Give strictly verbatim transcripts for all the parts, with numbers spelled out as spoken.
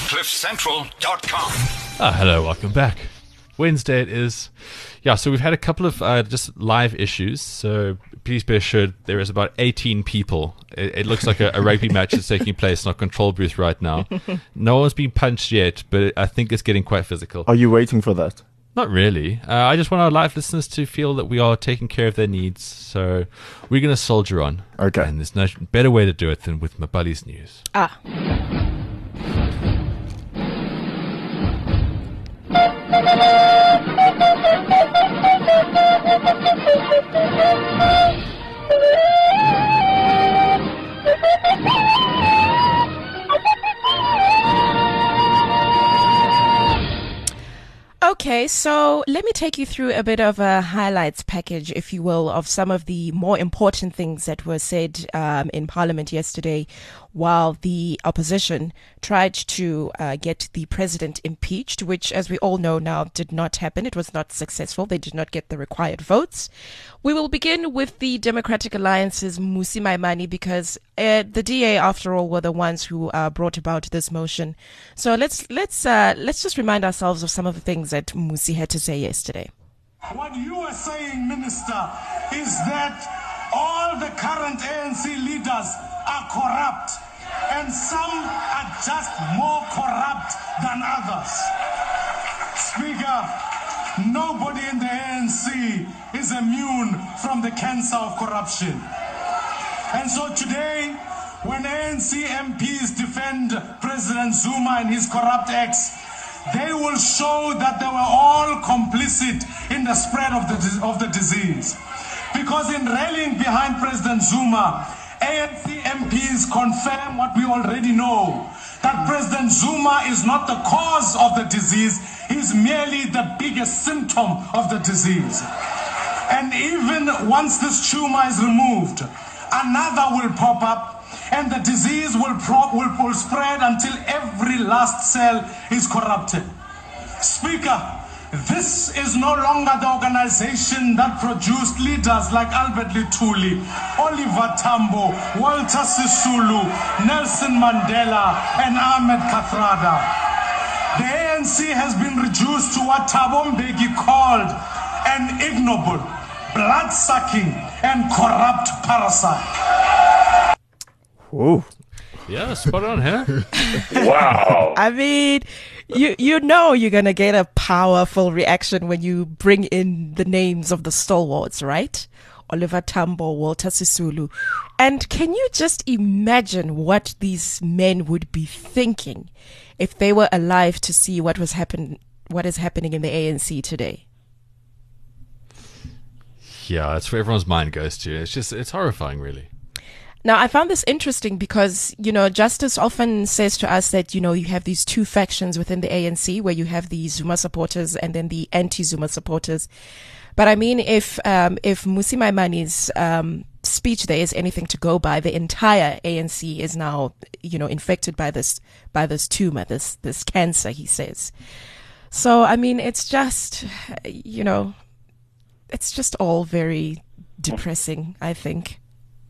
cliff central dot com. Ah, hello, welcome back. Wednesday it is. Yeah, so we've had a couple of uh, just live issues. So please be assured there is about eighteen people. It, it looks like a, a rugby match is taking place in our control booth right now. No one's been punched yet, but I think it's getting quite physical. Are you waiting for that? Not really. Uh, I just want our live listeners to feel that we are taking care of their needs. So we're going to soldier on. Okay. And there's no better way to do it than with Mabali's news. Ah. Okay, so let me take you through a bit of a highlights package, if you will, of some of the more important things that were said um, in Parliament yesterday while the opposition tried to uh, get the president impeached, which, as we all know now, did not happen. It was not successful. They did not get the required votes. We will begin with the Democratic Alliance's Mmusi Maimane because uh, the D A, after all, were the ones who uh, brought about this motion. So let's let's uh, let's just remind ourselves of some of the things that Mmusi had to say yesterday. What you are saying, Minister, is that all the current A N C leaders are corrupt, and some are just more corrupt than others. Speaker, nobody in the A N C is immune from the cancer of corruption. And so today, when A N C M Ps defend President Zuma and his corrupt acts, they will show that they were all complicit in the spread of the, of the disease. Because in rallying behind President Zuma, A N C M Ps confirm what we already know, that President Zuma is not the cause of the disease, he's merely the biggest symptom of the disease. And even once this tumor is removed, another will pop up, and the disease will, pro- will, will spread until every last cell is corrupted. Speaker, this is no longer the organization that produced leaders like Albert Lutuli, Oliver Tambo, Walter Sisulu, Nelson Mandela, and Ahmed Kathrada. The A N C has been reduced to what Thabo Mbeki called an ignoble, blood-sucking, and corrupt parasite. Whoa. Yeah, spot on, huh? Wow. I mean, you you know you're going to get a powerful reaction when you bring in the names of the stalwarts, right? Oliver Tambo, Walter Sisulu. And can you just imagine what these men would be thinking if they were alive to see what was happen what is happening in the A N C today? Yeah, that's where everyone's mind goes to. It's just, it's horrifying, really. Now, I found this interesting because, you know, Justice often says to us that, you know, you have these two factions within the A N C where you have the Zuma supporters and then the anti-Zuma supporters. But I mean, if um, if Mmusi Maimane's um, speech there is anything to go by, the entire A N C is now, you know, infected by this by this tumor, this this cancer, he says. So, I mean, it's just, you know, it's just all very depressing, I think.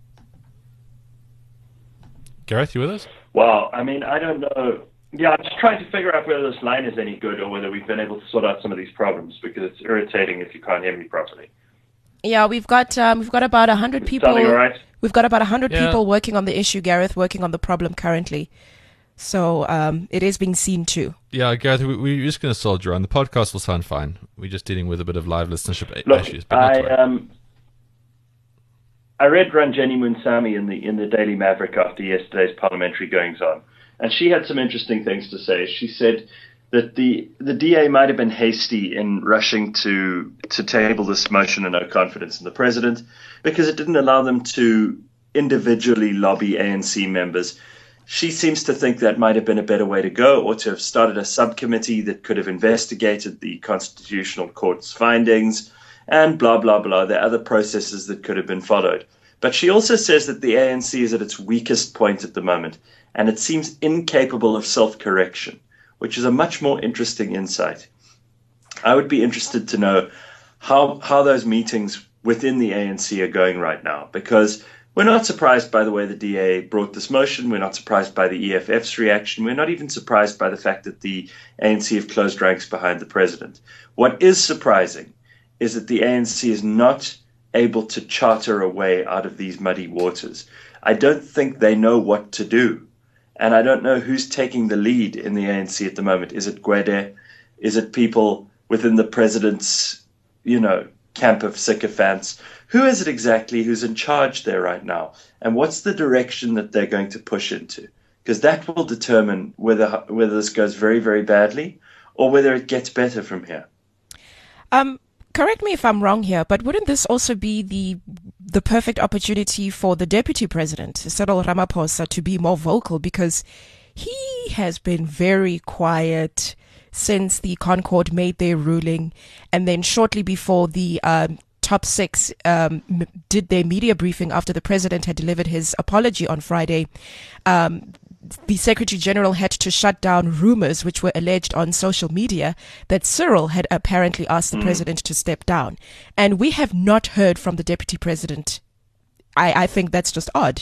Gareth, you with us? Well, I mean, I don't know. Yeah, I'm just trying to figure out whether this line is any good or whether we've been able to sort out some of these problems because it's irritating if you can't hear me properly. Yeah, we've got um, we've got about a hundred people. Sounding all right? We've got about a hundred Yeah. people working on the issue, Gareth, working on the problem currently. So um, it is being seen too. Yeah, Gareth, we, we're just going to soldier on. The podcast will sound fine. We're just dealing with a bit of live listenership a- Look, issues. But not to I worry. um, I read Ranjani Munsami in the in the Daily Maverick after yesterday's parliamentary goings on, and she had some interesting things to say. She said that the the D A might have been hasty in rushing to to table this motion of no confidence in the president because it didn't allow them to individually lobby A N C members. She seems to think that might have been a better way to go, or to have started a subcommittee that could have investigated the Constitutional Court's findings, and blah, blah, blah. There are other processes that could have been followed. But she also says that the A N C is at its weakest point at the moment, and it seems incapable of self-correction, which is a much more interesting insight. I would be interested to know how how those meetings within the A N C are going right now, because We're not surprised by the way the D A brought this motion. We're not surprised by the E F F's reaction. We're not even surprised by the fact that the A N C have closed ranks behind the president. What is surprising is that the A N C is not able to charter a way out of these muddy waters. I don't think they know what to do. And I don't know who's taking the lead in the A N C at the moment. Is it Gwede? Is it people within the president's, you know, camp of sycophants? Who is it exactly who's in charge there right now? And what's the direction that they're going to push into? Because that will determine whether whether this goes very, very badly or whether it gets better from here. Um, correct me if I'm wrong here, but wouldn't this also be the the perfect opportunity for the deputy president, Cyril Ramaphosa, to be more vocal? Because he has been very quiet since the Concord made their ruling, and then shortly before the um, top six um, m- did their media briefing after the president had delivered his apology on Friday. Um, the Secretary General had to shut down rumors which were alleged on social media that Cyril had apparently asked the mm. president to step down. And we have not heard from the deputy president. I, I think that's just odd.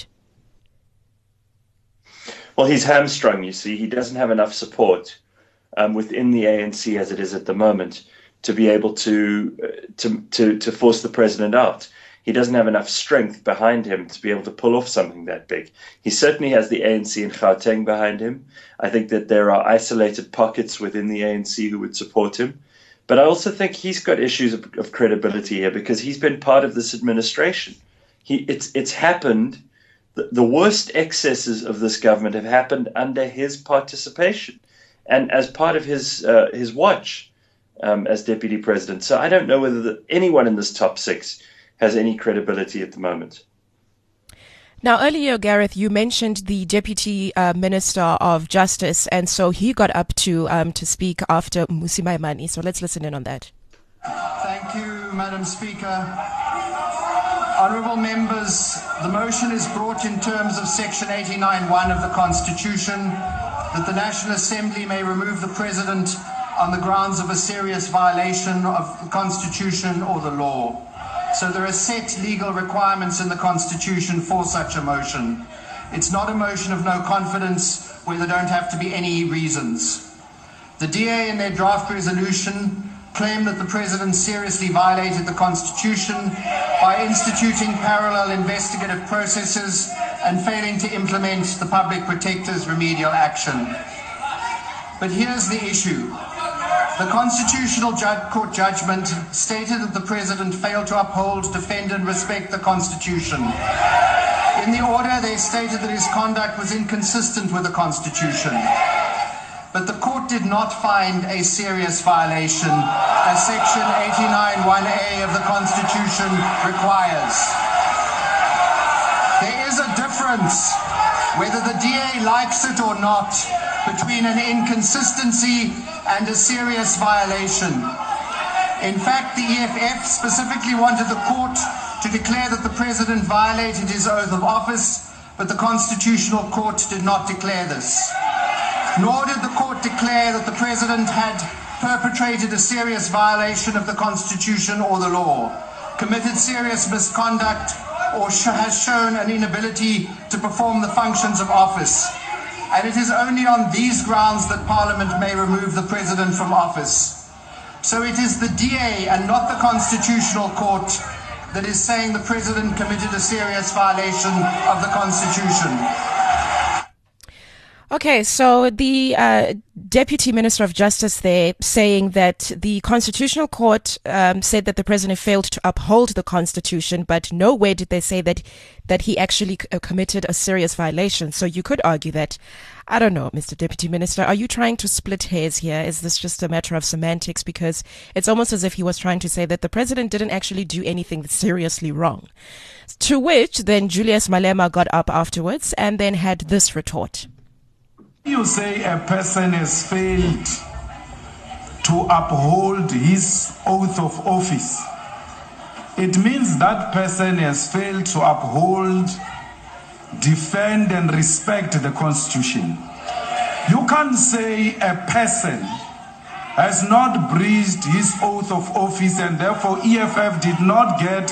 Well, he's hamstrung, you see. He doesn't have enough support um, within the A N C as it is at the moment to be able to, uh, to, to, to force the president out. He doesn't have enough strength behind him to be able to pull off something that big. He certainly has the A N C in Gauteng behind him. I think that there are isolated pockets within the A N C who would support him. But I also think he's got issues of, of credibility here because he's been part of this administration. He, it's, it's happened, the, the worst excesses of this government have happened under his participation and as part of his, uh, his watch um, as deputy president. So I don't know whether the, anyone in this top six has any credibility at the moment. Now, earlier, Gareth, you mentioned the Deputy uh, Minister of Justice, and so he got up to um, to speak after Mmusi Maimane. So let's listen in on that. Thank you, Madam Speaker. Honourable members, the motion is brought in terms of Section eighty-nine one of the Constitution that the National Assembly may remove the President on the grounds of a serious violation of the Constitution or the law. So there are set legal requirements in the Constitution for such a motion. It's not a motion of no confidence where there don't have to be any reasons. The D A in their draft resolution claim that the President seriously violated the Constitution by instituting parallel investigative processes and failing to implement the Public Protector's remedial action. But here's the issue. The Constitutional Court judgment stated that the President failed to uphold, defend and respect the Constitution. In the order, they stated that his conduct was inconsistent with the Constitution. But the court did not find a serious violation, as Section eighty-nine one A of the Constitution requires. There is a difference, whether the D A likes it or not, between an inconsistency and a serious violation. In fact, the E F F specifically wanted the court to declare that the President violated his oath of office, but the Constitutional Court did not declare this. Nor did the court declare that the President had perpetrated a serious violation of the Constitution or the law, committed serious misconduct, or sh- has shown an inability to perform the functions of office. And it is only on these grounds that Parliament may remove the President from office. So it is the D A and not the Constitutional Court that is saying the President committed a serious violation of the Constitution. Okay, so the uh, Deputy Minister of Justice there saying that the Constitutional Court um, said that the President failed to uphold the Constitution, but nowhere did they say that that he actually c- committed a serious violation. So you could argue that, I don't know, Mister Deputy Minister, are you trying to split hairs here? Is this just a matter of semantics? Because it's almost as if he was trying to say that the President didn't actually do anything seriously wrong. To which then Julius Malema got up afterwards and then had this retort. You say a person has failed to uphold his oath of office. It means that person has failed to uphold, defend and respect the Constitution. You can't say a person has not breached his oath of office and therefore E F F did not get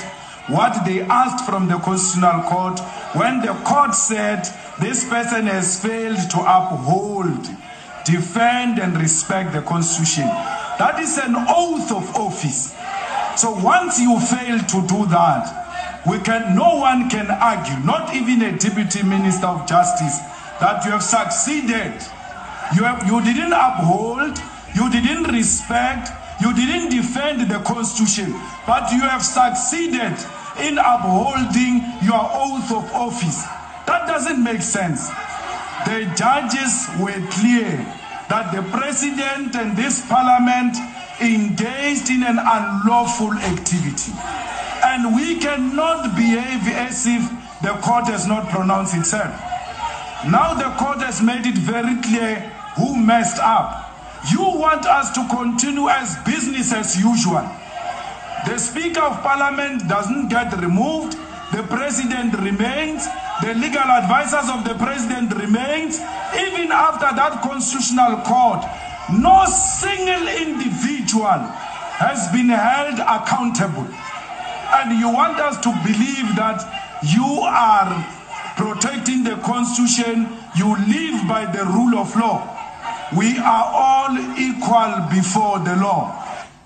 what they asked from the Constitutional Court when the court said this person has failed to uphold, defend and respect the Constitution. That is an oath of office. So once you fail to do that, we can, no one can argue, not even a Deputy Minister of Justice, that you have succeeded. You, have, you didn't uphold, you didn't respect, you didn't defend the Constitution, but you have succeeded in upholding your oath of office. That doesn't make sense. The judges were clear that the President and this Parliament engaged in an unlawful activity. And we cannot behave as if the court has not pronounced itself. Now the court has made it very clear who messed up. You want us to continue as business as usual. The Speaker of Parliament doesn't get removed. The President remains. The legal advisors of the President remains. Even after that Constitutional Court, no single individual has been held accountable. And you want us to believe that you are protecting the Constitution, you live by the rule of law. We are all equal before the law.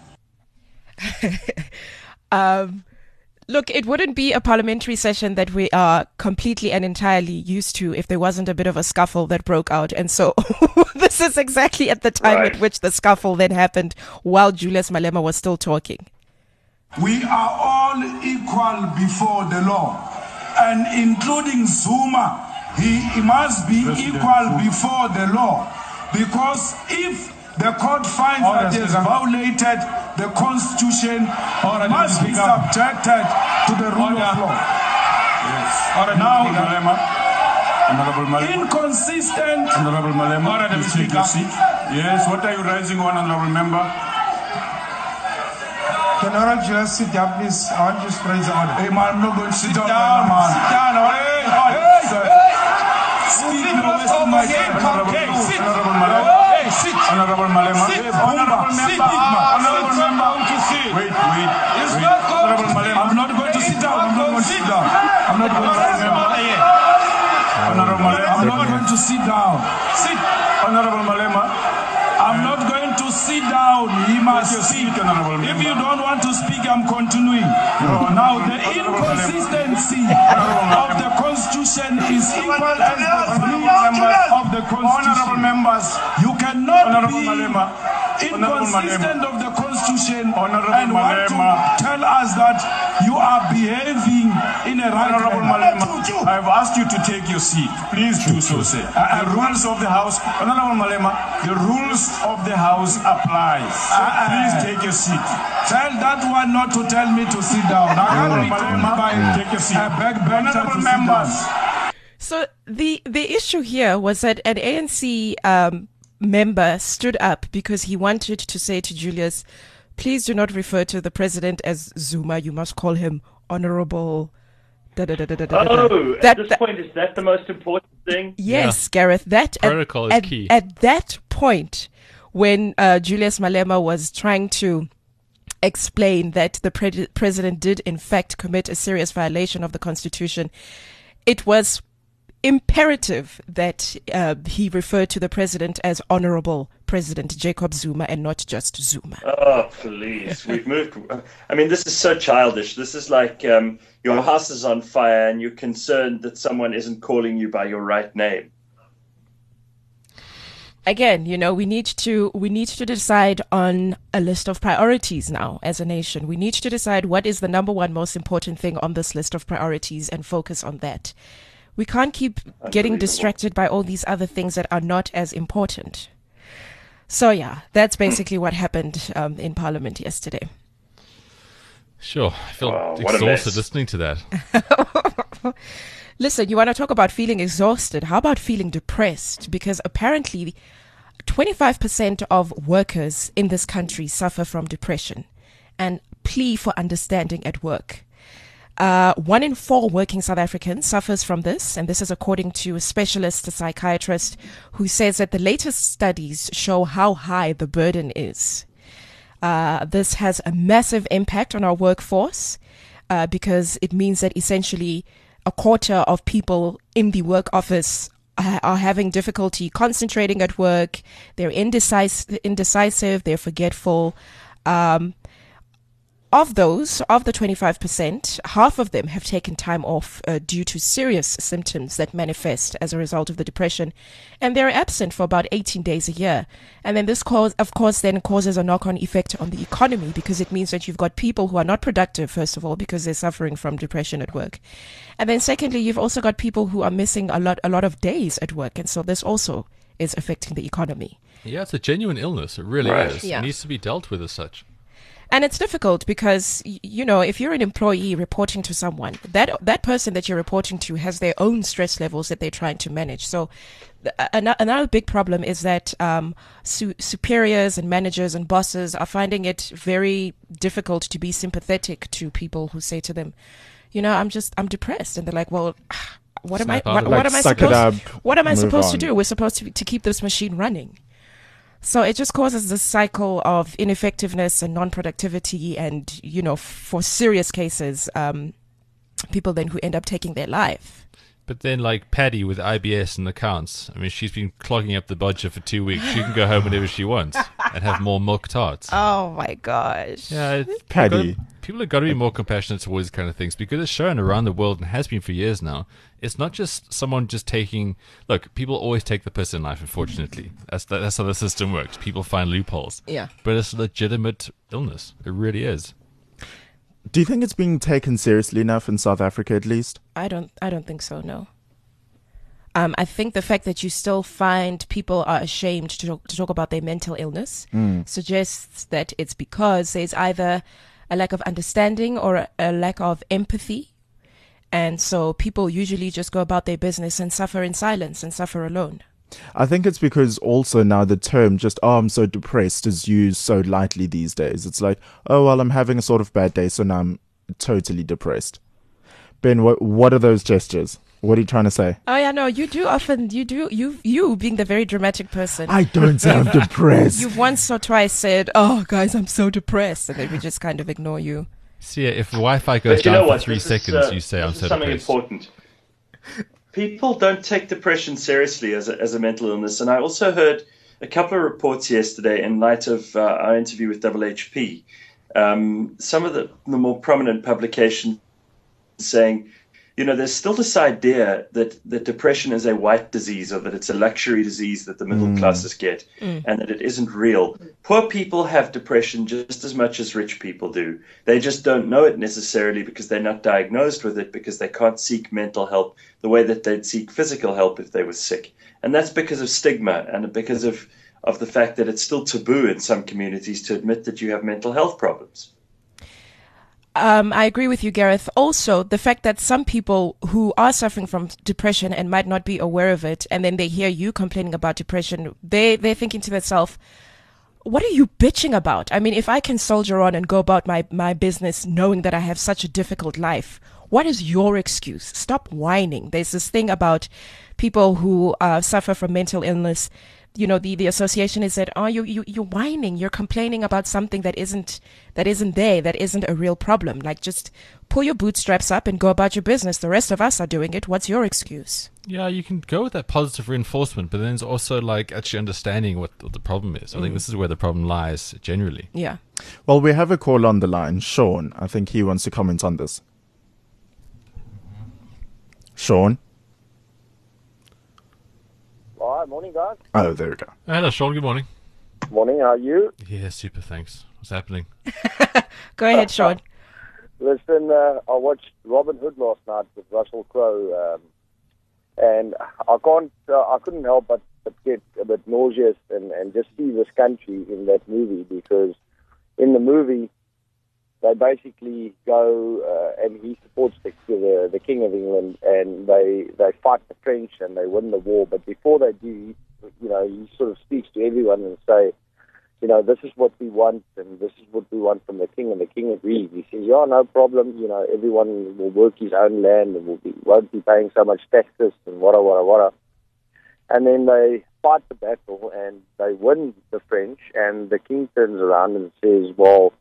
um, look, it wouldn't be a parliamentary session that we are completely and entirely used to if there wasn't a bit of a scuffle that broke out. And so this is exactly at the time Right. at which the scuffle then happened while Julius Malema was still talking. We are all equal before the law. And including Zuma, he, he must be equal before the law. Because if the court finds that he has violated the Constitution, he must be subjected to the rule of law. Now, Honorable Malema. inconsistent. Honorable Malema, Order, please take your seat. Yes, what are you raising on, Honorable Member? Can Honorable Julius sit down, please? I want you to raise the order. Hey, man, I'm not going to sit, sit down, down, man. Sit down, hey, hey, hey, hey. Speak no waste of my time. Honorable, sit. Honorable Malema. Hey, sit. Honorable Malema. Sit, Honorable sit, Member. Bigma. Honorable Sit, Member. to sit. Wait, wait. It's wait. not going Honorable to Malema. I'm not going to sit down. I'm not going to sit down. I'm not going to sit down. Honorable Malema. I'm not going to sit down. Sit. Honorable Malema. I'm not going to sit down. He must speak. If you don't want to speak, I'm continuing. Now, the inconsistency of the Constitution is equal as the members of the Constitution. Honorable members. You cannot Honorable be Malema. inconsistent of the Constitution Honorable and want to Malema. tell us that you are behaving in a right Honorable manner. Malema, I've asked you to take your seat. Please do so, sir. The rules of the House, Honorable Malema, the rules of the House apply. Please take your seat. Tell that one not to tell me to sit down. I can't be told by Take your seat. a backbencher to Honorable sit members. down. So the, the issue here was that an A N C um, member stood up because he wanted to say to Julius, please do not refer to the president as Zuma. You must call him Honorable. Da, da, da, da, da, da, da. Oh, at That- this that- point, is that the most important thing? Yes, Gareth. That Protocol is at, key. At, at that point, when uh, Julius Malema was trying to explain that the pre- president did in fact commit a serious violation of the Constitution, it was imperative that uh, he referred to the president as Honorable President Jacob Zuma and not just Zuma. Oh, please. We've moved. I mean, this is so childish. This is like um, your house is on fire and you're concerned that someone isn't calling you by your right name. Again, you know, we need to we need to decide on a list of priorities now as a nation. We need to decide what is the number one most important thing on this list of priorities and focus on that. We can't keep getting distracted by all these other things that are not as important. So yeah, that's basically what happened um, in Parliament yesterday. Sure. I feel Wow, what a exhausted mess. listening to that. Listen, you want to talk about feeling exhausted? How about feeling depressed? Because apparently twenty-five percent of workers in this country suffer from depression and plea for understanding at work. Uh, one in four working South Africans suffers from this, and this is according to a specialist, a psychiatrist, who says that the latest studies show how high the burden is. Uh, this has a massive impact on our workforce. uh, because it means that essentially a quarter of people in the work office are, are having difficulty concentrating at work. They're indecisive, indecisive they're forgetful. Um, Of those, of the twenty-five percent, half of them have taken time off uh, due to serious symptoms that manifest as a result of the depression, and they're absent for about eighteen days a year. And then this, cause, of course, then causes a knock-on effect on the economy, because it means that you've got people who are not productive, first of all, because they're suffering from depression at work. And then secondly, you've also got people who are missing a lot, a lot of days at work, and so this also is affecting the economy. Yeah, it's a genuine illness. It really Right. is. Yeah. It needs to be dealt with as such. And it's difficult because, y- you know, if you're an employee reporting to someone, that that person that you're reporting to has their own stress levels that they're trying to manage. So th- an- another big problem is that um, su- superiors and managers and bosses are finding it very difficult to be sympathetic to people who say to them, you know, I'm just, I'm depressed. And they're like, well, what am I, Snap out what, of it. what Like, am I suck it supposed, up, what am I move supposed to on. do? We're supposed to, to keep this machine running. So it just causes this cycle of ineffectiveness and non-productivity, and, you know, for serious cases, um, people then who end up taking their life. But then, like Paddy with I B S and accounts, I mean, she's been clogging up the budget for two weeks. She can go home whenever she wants and have more milk tarts. Oh my gosh. Yeah, it's, Paddy. gotta- people have got to be more compassionate towards these kind of things, because it's shown around the world and has been for years now. It's not just someone just taking. Look, people always take the piss in life. Unfortunately, that's the, that's how the system works. People find loopholes. Yeah. But it's a legitimate illness. It really is. Do you think it's being taken seriously enough in South Africa, at least? I don't, I don't think so, no. Um, I think the fact that you still find people are ashamed to talk, to talk about their mental illness suggests that it's because there's either a lack of understanding or a, a lack of empathy. And so people usually just go about their business and suffer in silence and suffer alone. I think it's because also now the term just, oh, I'm so depressed is used so lightly these days. It's like, oh, well, I'm having a sort of bad day, so now I'm totally depressed. Ben, what, what are those gestures? What are you trying to say? Oh yeah, no, you do often, you do, you, you being the very dramatic person. I don't sound depressed. You've once or twice said, oh guys, I'm so depressed. And then we just kind of ignore you. See, if Wi-Fi goes But you down know for what? three This is, seconds, uh, you say this I'm is so something depressed. important. People don't take depression seriously as a, as a mental illness, and I also heard a couple of reports yesterday in light of uh, our interview with W H P. Um, some of the, the more prominent publications saying, you know, there's still this idea that, that depression is a white disease, or that it's a luxury disease that the middle classes get, and that it isn't real. Poor people have depression just as much as rich people do. They just don't know it necessarily because they're not diagnosed with it, because they can't seek mental help the way that they'd seek physical help if they were sick. And that's because of stigma, and because of, of the fact that it's still taboo in some communities to admit that you have mental health problems. Um, I agree with you, Gareth. Also, the fact that some people who are suffering from depression and might not be aware of it, and then they hear you complaining about depression, they, they're thinking to themselves, what are you bitching about? I mean, if I can soldier on and go about my, my business knowing that I have such a difficult life, what is your excuse? Stop whining. There's this thing about people who uh, suffer from mental illness. You know, the, the association is that, oh, you, you, you're whining, you're complaining about something that isn't, that isn't there, that isn't a real problem. Like, just pull your bootstraps up and go about your business. The rest of us are doing it. What's your excuse? Yeah, you can go with that positive reinforcement, but then there's also like actually understanding what, what the problem is. I think this is where the problem lies generally. Yeah. Well, we have a call on the line. Sean, I think he wants to comment on this. Sean? All right, morning, guys. Oh, there we go. Hello, Sean. Good morning. Morning, how are you? Yeah, super. Thanks. What's happening? Go ahead, Sean. Listen, uh, I watched Robin Hood last night with Russell Crowe, um, and I can't, uh, I couldn't help but, but get a bit nauseous and, and just see this country in that movie, because in the movie they basically go uh, and he supports the, the the King of England, and they they fight the French and they win the war. But before they do, you know, he sort of speaks to everyone and say, you know, this is what we want, and this is what we want from the king, and the king agrees. He says, yeah, no problem, you know, everyone will work his own land and will be, won't be paying so much taxes and wada, wada, wada. And then they fight the battle and they win the French, and the king turns around and says, well,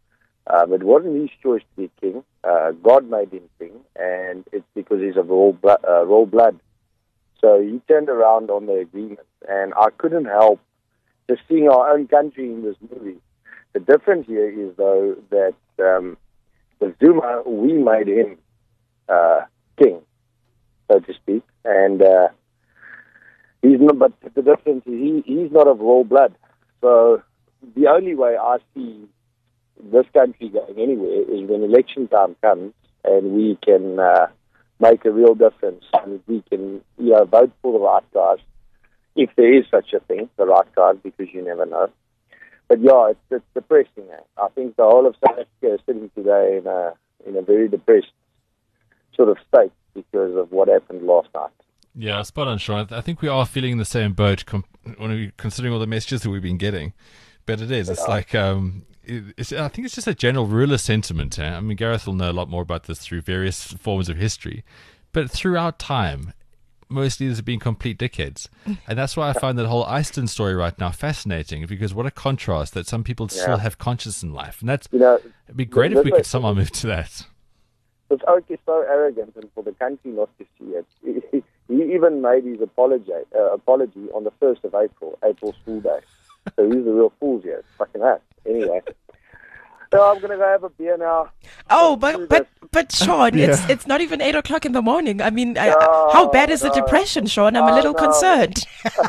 Um, it wasn't his choice to be king. Uh, God made him king, and it's because he's of royal, blo- uh, royal blood. So he turned around on the agreement, and I couldn't help just seeing our own country in this movie. The difference here is, though, that um, with Zuma, we made him uh, king, so to speak, and uh, he's not. But the difference is he, he's not of royal blood. So the only way I see this country going anywhere is when election time comes and we can uh, make a real difference, and we can, you know, vote for the right guys, if there is such a thing, the right guys, because you never know. But yeah, it's, it's depressing. Eh? I think the whole of South Africa is sitting today in a in a very depressed sort of state because of what happened last night. Yeah, spot on, Sean. I think we are feeling in the same boat, com- when we, considering all the messages that we've been getting. But it is. It's yeah. like, um, it, it's, I think it's just a general ruler sentiment. Eh? I mean, Gareth will know a lot more about this through various forms of history. But throughout time, most leaders have been complete dickheads. And that's why I find that whole Eyston story right now fascinating, because what a contrast that some people yeah. still have conscience in life. And that's, you know, it'd be great if we could somehow move to that. It's okay, so arrogant, and for the country not to see it. He, he even made his apology, uh, apology on the first of April, April Fool Day. So he's the real fool here. Fucking that. Anyway. So I'm going to go have a beer now. Oh, but but but Sean, yeah. it's it's not even eight o'clock in the morning. I mean, no, I, how bad is no. the depression, Sean? I'm a little no. concerned.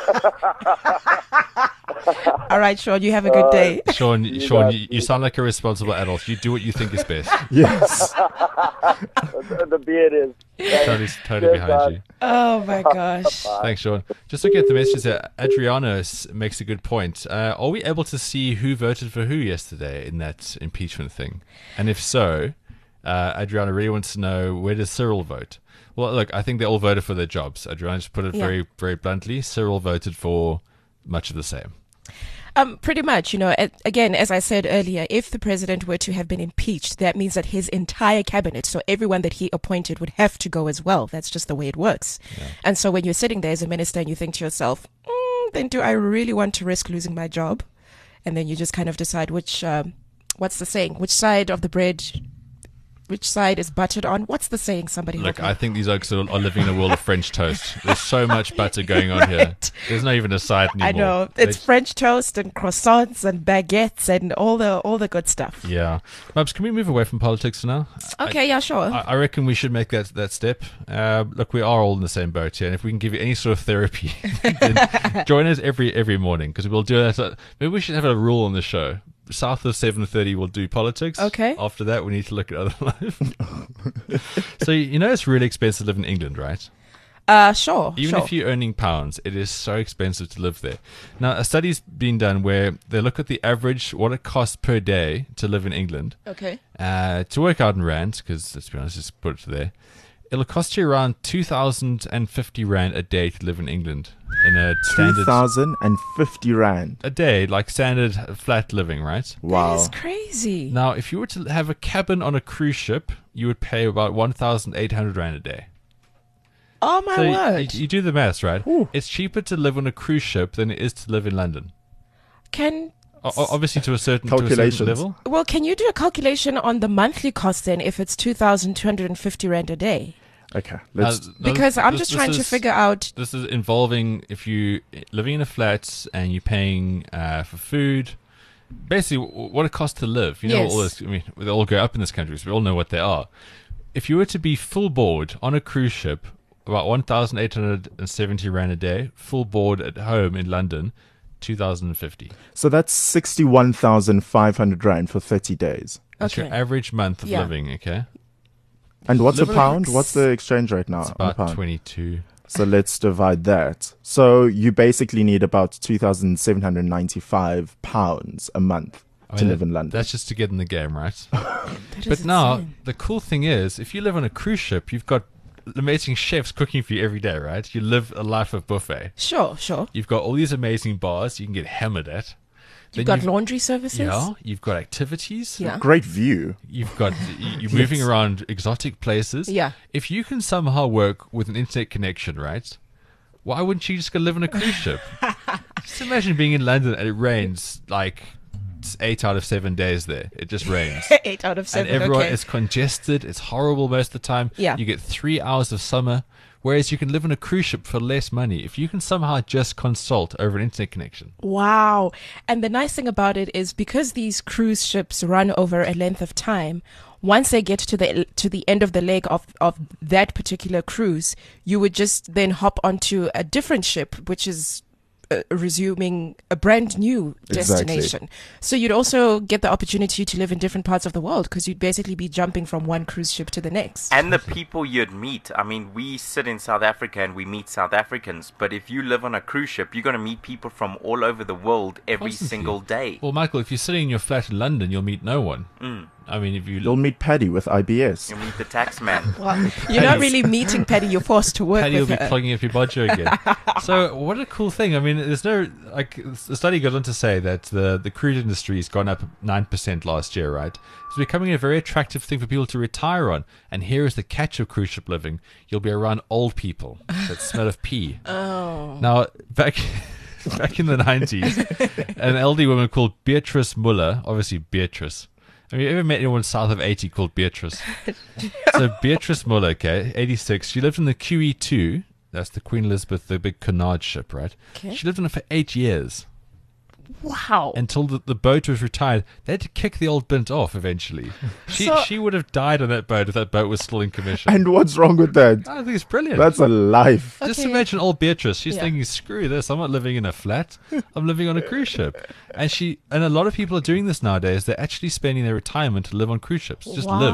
All right, Sean, you have a good day. Sean, you Sean, you, you sound like a responsible adult. You do what you think is best. Yes. the, the beard is. Totally, totally behind guys. you. Oh my gosh. Thanks, Sean. Just looking at the messages here, Adriano makes a good point. Uh, are we able to see who voted for who yesterday in that impeachment thing? And if so, uh, Adriano really wants to know, where does Cyril vote? Well, look, I think they all voted for their jobs. Adriano just put it yeah. very, very bluntly. Cyril voted for much of the same. Um, pretty much, you know, again, as I said earlier, if the president were to have been impeached, that means that his entire cabinet, so everyone that he appointed, would have to go as well. That's just the way it works. Yeah. And so when you're sitting there as a minister and you think to yourself, mm, then do I really want to risk losing my job? And then you just kind of decide which, um, what's the saying, which side of the bread, which side is buttered on? What's the saying? Somebody Look, I think these oaks are, are living in a world of French toast. There's so much butter going on right. here. There's not even a side anymore. I know. It's they, French toast and croissants and baguettes and all the all the good stuff. Yeah. Mubs, can we move away from politics for now? Okay, I, yeah, sure. I, I reckon we should make that, that step. Uh, look, we are all in the same boat here, and if we can give you any sort of therapy, then join us every every morning, because we'll do that. Maybe we should have a rule on the show. South of seven thirty, we'll do politics. Okay. After that, we need to look at other life. So, you know, it's really expensive to live in England, right? Uh, sure. Even sure. if you're earning pounds, it is so expensive to live there. Now, a study's been done where they look at the average, what it costs per day to live in England. Okay. Uh, to work out in rands, because let's be honest, just put it there. It'll cost you around two thousand fifty rand a day to live in England. In a standard two thousand fifty rand a day, like standard flat living, right? Wow. That is crazy. Now, if you were to have a cabin on a cruise ship, you would pay about one thousand eight hundred rand a day. Oh, my so word. You, you do the maths, right? Ooh. It's cheaper to live on a cruise ship than it is to live in London. Can... O- obviously, to a certain, to a certain level. Well, can you do a calculation on the monthly cost then if it's two thousand two hundred fifty rand a day? Okay, let's uh, because I'm this, just this trying is, to figure out. This is involving if you living in a flat and you're paying uh, for food, basically what it costs to live. You know, yes. all this. I mean, they all go up in this country, so we all know what they are. If you were to be full board on a cruise ship, about one thousand eight hundred and seventy rand a day. Full board at home in London, two thousand fifty. So that's sixty-one thousand five hundred rand for thirty days. That's okay. your average month of yeah. living. Okay. And what's Living a pound? What's the exchange rate now? It's about twenty-two. So let's divide that. So you basically need about two thousand seven hundred ninety-five pounds a month I mean, to live that, in London. That's just to get in the game, right? But now, insane. The cool thing is, if you live on a cruise ship, you've got amazing chefs cooking for you every day, right? You live a life of buffet. Sure, sure. You've got all these amazing bars you can get hammered at. You've Then got you've, laundry services. Yeah, you've got activities. Yeah. Great view. You've got you're moving Yes. around exotic places. Yeah. If you can somehow work with an internet connection, right? Why wouldn't you just go live on a cruise ship? Just imagine being in London and it rains like eight out of seven days there. It just rains. Eight out of seven. And everyone okay. is congested. It's horrible most of the time. Yeah. You get three hours of summer, whereas you can live on a cruise ship for less money if you can somehow just consult over an internet connection. Wow. And the nice thing about it is because these cruise ships run over a length of time, once they get to the to the end of the leg of, of that particular cruise, you would just then hop onto a different ship, which is uh, resuming a brand new destination. Exactly. So you'd also get the opportunity to live in different parts of the world because you'd basically be jumping from one cruise ship to the next. And the people you'd meet. I mean, we sit in South Africa and we meet South Africans, but if you live on a cruise ship, you're going to meet people from all over the world every Constantly. single day. Well, Michael, if you're sitting in your flat in London, you'll meet no one. Mm. I mean, if you You'll meet Paddy with I B S. You meet the tax man. Well, you're not really meeting Paddy, you're forced to work Paddy will with be her. plugging up your bodjo again. So what a cool thing. I mean, there's no, like, the study goes on to say that the, the cruise industry has gone up nine percent last year, right? It's becoming a very attractive thing for people to retire on. And here is the catch of cruise ship living. You'll be around old people that smell of pee. Oh. Now, back... Back in the nineties, an elderly woman called Beatrice Muller, obviously Beatrice. Have you ever met anyone south of eighty called Beatrice? So Beatrice Muller, okay, eighty-six. She lived in the Q E two. That's the Queen Elizabeth, the big Cunard ship, right? Okay. She lived in it for eight years. Wow. Until the, the boat was retired. They had to kick the old bint off eventually. She So- she would have died on that boat if that boat was still in commission. And what's wrong with that? I think it's brilliant. That's a life. Just Okay. imagine old Beatrice. She's Yeah. thinking, "Screw this! I'm not living in a flat. I'm living on a cruise ship." And she and a lot of people are doing this nowadays. They're actually spending their retirement to live on cruise ships. Just live.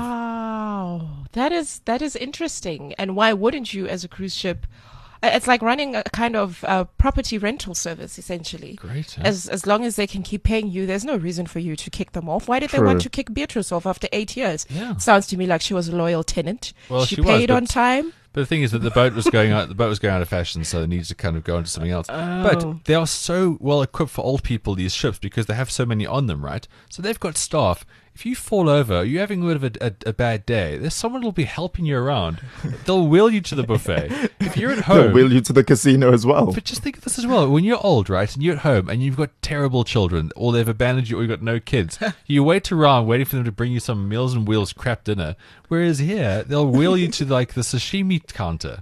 Wow, that is that is interesting. And why wouldn't you, as a cruise ship? uh, It's like running a kind of uh, property rental service, essentially. Great. Huh? As as long as they can keep paying you, there's no reason for you to kick them off. Why did they True. want to kick Beatrice off after eight years? Yeah. Sounds to me like she was a loyal tenant. Well, she, she was, paid but- on time. But the thing is that the boat was going out. The boat was going out of fashion, so it needs to kind of go into something else. Oh. But they are so well equipped for old people, these ships, because they have so many on them, right? So they've got staff. If you fall over, you're having a bit of a, a, a bad day. There's someone who'll be helping you around. They'll wheel you to the buffet. If you're at They'll home, wheel you to the casino as well. But just think of this as well. When you're old, right, and you're at home and you've got terrible children, or they've abandoned you, or you've got no kids, you wait around waiting for them to bring you some Meals and Wheels crap dinner. Whereas here, they'll wheel you to like the sashimi counter.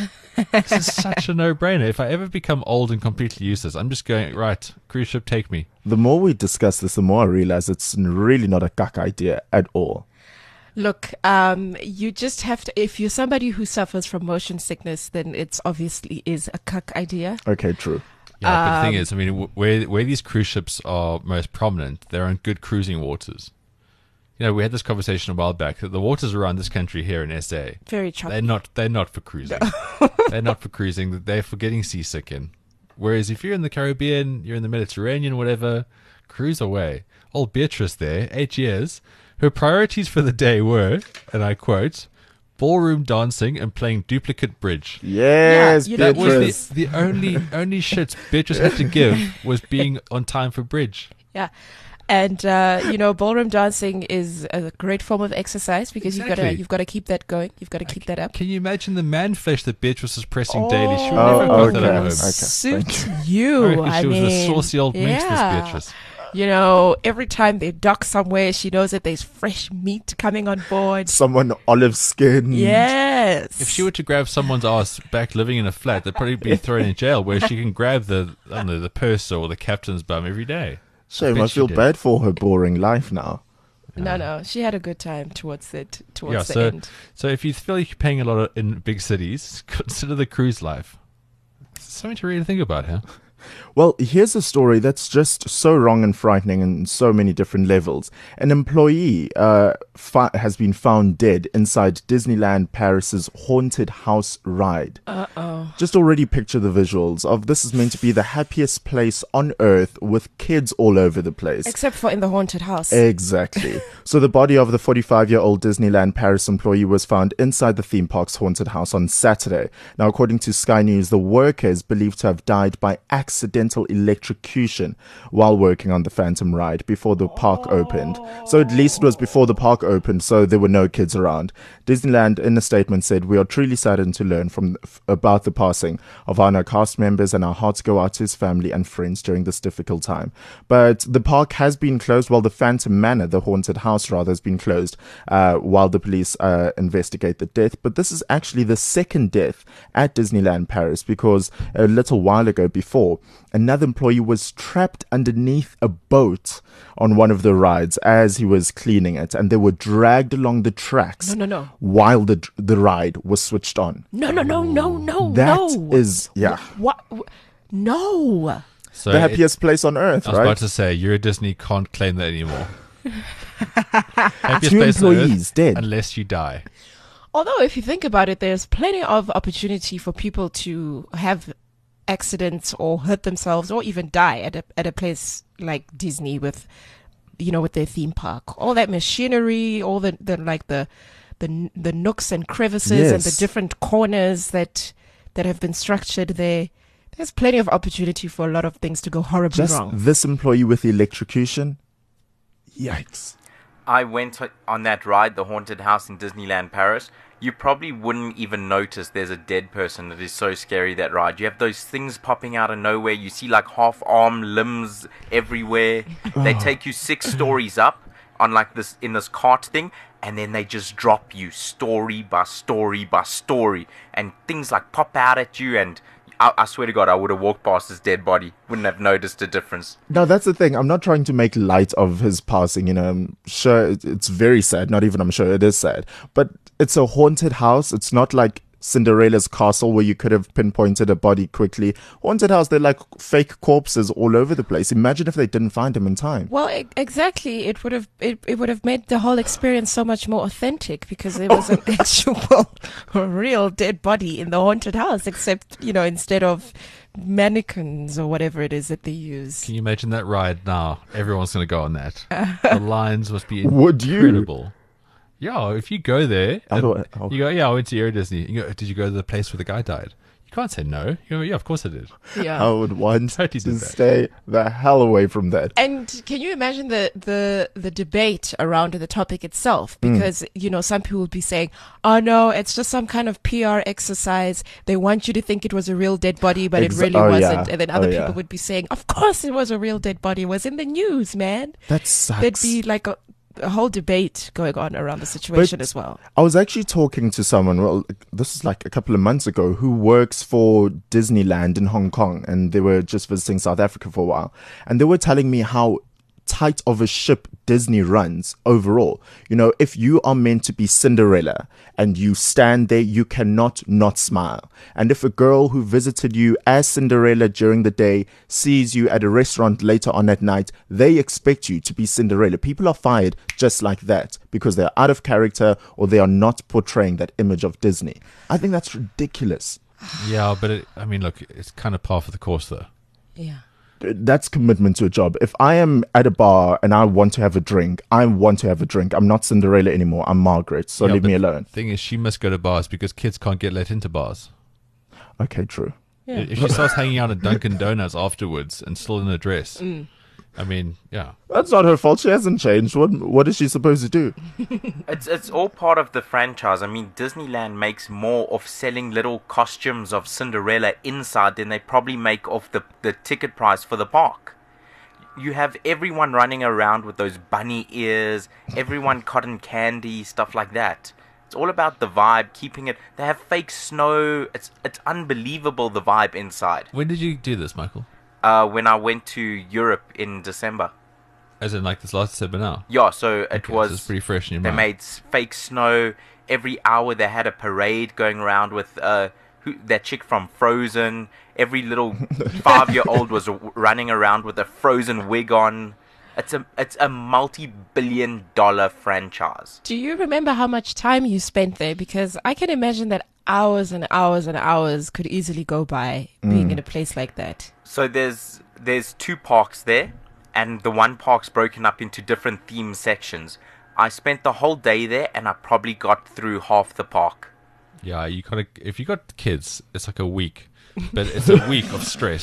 This is such a no-brainer. If I ever become old and completely useless, I'm just going, right, cruise ship, take me. The more we discuss this, the more I realize it's really not a cuck idea at all. Look, um, you just have to. If you're somebody who suffers from motion sickness, then it's obviously is a cuck idea. Okay, true. Yeah, but the thing Um, is, I mean, w- where where these cruise ships are most prominent, they're in good cruising waters. You know, we had this conversation a while back that the waters around this country here in S A, Very choppy. they're not they're not for cruising. They're not for cruising. They're for getting seasick in. Whereas if you're in the Caribbean, you're in the Mediterranean, whatever, cruise away. Old Beatrice there, eight years. Her priorities for the day were, and I quote, ballroom dancing and playing duplicate bridge. Yes, Yeah, you That know, Beatrice. was the, the only only shit Beatrice had to give was being on time for bridge. Yeah. And uh, you know, ballroom dancing is a great form of exercise because you've got to Exactly. you've got to keep that going. You've got to keep that up. Can you imagine the man flesh that Beatrice was pressing daily? She would Oh, never have got that okay. at home. Okay. Suit thank you. I reckon I she was mean, a saucy old minx, this yeah. Beatrice. You know, every time they dock somewhere, she knows that there's fresh meat coming on board. Someone olive skin. Yes. If she were to grab someone's ass back living in a flat, they'd probably be thrown in jail, where she can grab the I don't know, the purse or the captain's bum every day. Shame, bet I she feel did. bad for her boring life now. No, no, she had a good time towards it, towards Yeah, the so end. so if you feel like you're paying a lot of, in big cities, consider the cruise life. It's something to really think about, huh? Well, here's a story that's just so wrong and frightening on so many different levels. An employee uh, fi- has been found dead inside Disneyland Paris's haunted house ride. Uh-oh. Just already picture the visuals of this is meant to be the happiest place on earth with kids all over the place. Except for in the haunted house. Exactly. So the body of the forty-five-year-old Disneyland Paris employee was found inside the theme park's haunted house on Saturday. Now, according to Sky News, the worker is believed to have died by accident accidental electrocution while working on the Phantom ride before the park opened. So at least it was before the park opened, so there were no kids around. Disneyland, in a statement, said, "We are truly saddened to learn from f- about the passing of one of our cast members, and our hearts go out to his family and friends during this difficult time." But the park has been closed, while the Phantom Manor, the haunted house rather, has been closed uh, while the police uh, investigate the death. But this is actually the second death at Disneyland Paris, because a little while ago before, another employee was trapped underneath a boat on one of the rides as he was cleaning it, and they were dragged along the tracks No, no, no. while the the ride was switched on. No, no, no, no, no, That no. is, yeah, What? what? No. So the it- happiest place on earth, I was right? about to say, Euro Disney can't claim that anymore. Happiest Two place on employees earth dead. unless you die. Although, if you think about it, there's plenty of opportunity for people to have accidents or hurt themselves or even die at a at a place like Disney with, you know, with their theme park. All that machinery, all the, the like the the the nooks and crevices and the Yes. different corners that that have been structured there. There's plenty of opportunity for a lot of things to go horribly Just wrong. this employee with the electrocution. Yikes. I went on that ride, the haunted house in Disneyland Paris. You probably wouldn't even notice there's a dead person. It is so scary, that ride. You have those things popping out of nowhere. You see like half arm limbs everywhere. They take you six stories up on like this in this cart thing, and then they just drop you story by story by story, and things like pop out at you, and I, I swear to God, I would have walked past his dead body, wouldn't have noticed a difference. Now, that's the thing. I'm not trying to make light of his passing. You know, I'm sure it- it's very sad. Not even I'm sure it is sad. But it's a haunted house. It's not like Cinderella's castle where you could have pinpointed a body quickly. Haunted house, they're like fake corpses all over the place. Imagine if they didn't find him in time. Well, e- exactly. It would have it, it would have made the whole experience so much more authentic because there was an actual, a real dead body in the haunted house. Except, you know, instead of mannequins or whatever it is that they use. Can you imagine that ride now? Everyone's going to go on that. The lines must be Would you? incredible. Yeah, if you go there, How and do I- how- you go, yeah, I went to Euro Disney. You go, did you go to the place where the guy died? You can't say no. You go, yeah, of course I did. Yeah. I would want Totally to did that. stay the hell away from that. And can you imagine the, the, the debate around the topic itself? Because, you know, some people would be saying, oh no, it's just some kind of P R exercise. They want you to think it was a real dead body, but Exa- it really oh, wasn't. yeah. And then Oh, other yeah. people would be saying, of course it was a real dead body. It was in the news, man. That sucks. There'd be like a, a whole debate going on around the situation But as well. I was actually talking to someone, well, this is like a couple of months ago, who works for Disneyland in Hong Kong, and they were just visiting South Africa for a while. And they were telling me how tight of a ship Disney runs overall. You know, if you are meant to be Cinderella and you stand there, you cannot not smile. And if a girl who visited you as Cinderella during the day sees you at a restaurant later on at night, they expect you to be Cinderella. People are fired just like that because they're out of character or they are not portraying that image of Disney. I think that's ridiculous. Yeah, but it, I mean, look, it's kind of par for the course, though. Yeah. That's commitment to a job. If I am at a bar and I want to have a drink, I want to have a drink. I'm not Cinderella anymore. I'm Margaret. So Yeah, leave but me alone. The thing is, she must go to bars because kids can't get let into bars. Okay, true. If she starts hanging out at Dunkin' Donuts afterwards and still in a dress, I mean, yeah. That's not her fault. She hasn't changed. What What is she supposed to do? It's it's all part of the franchise. I mean, Disneyland makes more of selling little costumes of Cinderella inside than they probably make off the, the ticket price for the park. You have everyone running around with those bunny ears, everyone cotton candy, stuff like that. It's all about the vibe, keeping it. They have fake snow. It's it's unbelievable, the vibe inside. When did you do this, Michael? Uh, when I went to Europe in December. As in, like, this last December now? Yeah, so it Okay, so was. it's pretty fresh in your They mind. made s- fake snow every hour. They had a parade going around with uh, who, that chick from Frozen. Every little five-year-old was w- running around with a Frozen wig on. It's a it's a multi-billion-dollar franchise. Do you remember how much time you spent there? Because I can imagine that hours and hours and hours could easily go by being in a place like that. So there's there's two parks there, and the one park's broken up into different theme sections. I spent the whole day there, and I probably got through half the park. Yeah, you kind of. If you got kids, it's like a week, but it's a week of stress.